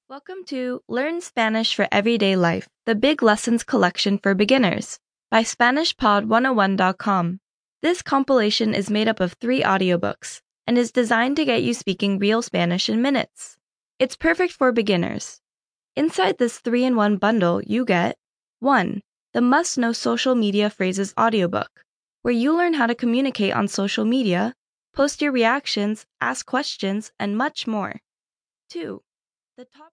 Welcome to Learn Spanish for Everyday Life, the Big Lessons Collection for Beginners by SpanishPod101.com. This compilation is made up of 3 audiobooks and is designed to get you speaking real Spanish in minutes. It's perfect for beginners. Inside this 3-in-1 bundle, you get 1. The Must Know Social Media Phrases audiobook, where you learn how to communicate on social media, post your reactions, ask questions, and much more. 2. The Top